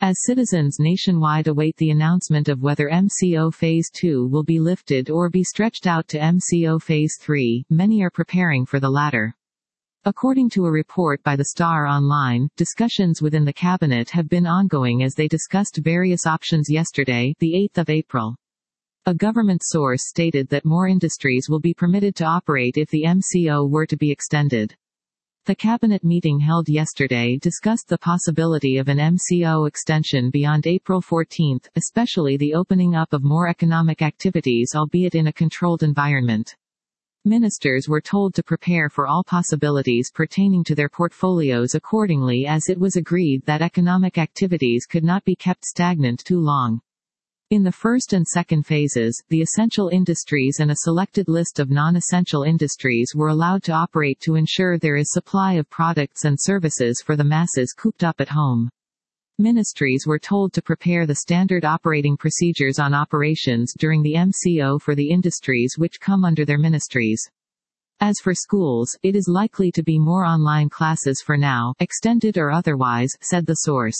As citizens nationwide await the announcement of whether MCO Phase 2 will be lifted or be stretched out to MCO Phase 3, many are preparing for the latter. According to a report by the Star Online, discussions within the cabinet have been ongoing as they discussed various options yesterday, the 8th of April. A government source stated that more industries will be permitted to operate if the MCO were to be extended. The cabinet meeting held yesterday discussed the possibility of an MCO extension beyond April 14, especially the opening up of more economic activities, albeit in a controlled environment. Ministers were told to prepare for all possibilities pertaining to their portfolios accordingly, as it was agreed that economic activities could not be kept stagnant too long. In the first and second phases, the essential industries and a selected list of non-essential industries were allowed to operate to ensure there is supply of products and services for the masses cooped up at home. Ministries were told to prepare the standard operating procedures on operations during the MCO for the industries which come under their ministries. As for schools, it is likely to be more online classes for now, extended or otherwise, said the source.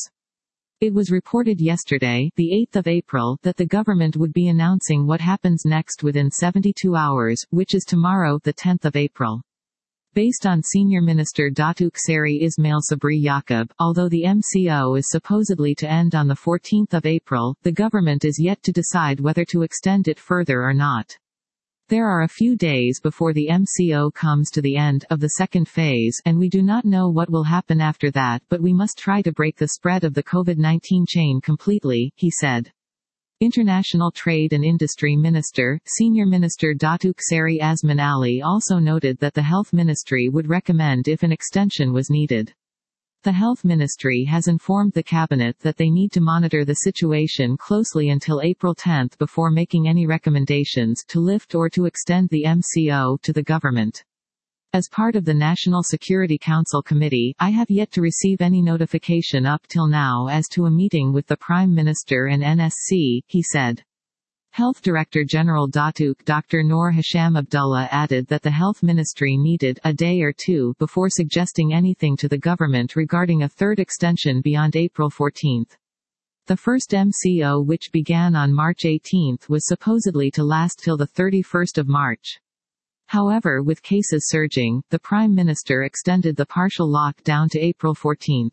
It was reported yesterday, the 8th of April, that the government would be announcing what happens next within 72 hours, which is tomorrow, the 10th of April. Based on Senior Minister Datuk Seri Ismail Sabri Yaakob, although the MCO is supposedly to end on the 14th of April, the government is yet to decide whether to extend it further or not. There are a few days before the MCO comes to the end of the second phase, and we do not know what will happen after that, but we must try to break the spread of the COVID-19 chain completely, he said. International Trade and Industry Minister, Senior Minister Datuk Seri Azman Ali also noted that the Health Ministry would recommend if an extension was needed. The Health Ministry has informed the Cabinet that they need to monitor the situation closely until April 10 before making any recommendations to lift or to extend the MCO to the government. As part of the National Security Council Committee, I have yet to receive any notification up till now as to a meeting with the Prime Minister and NSC, he said. Health Director General Datuk Dr. Noor Hisham Abdullah added that the Health Ministry needed a day or two before suggesting anything to the government regarding a third extension beyond April 14. The first MCO, which began on March 18, was supposedly to last till the 31st of March. However, with cases surging, the Prime Minister extended the partial lockdown to April 14.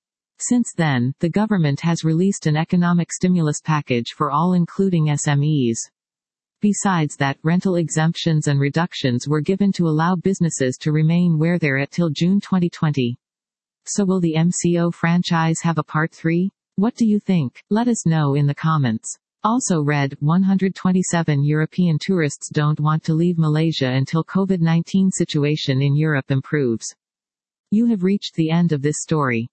Since then, the government has released an economic stimulus package for all, including SMEs. Besides that, rental exemptions and reductions were given to allow businesses to remain where they're at till June 2020. So will the MCO franchise have a Part 3? What do you think? Let us know in the comments. Also read, 127 European tourists don't want to leave Malaysia until COVID-19 situation in Europe improves. You have reached the end of this story.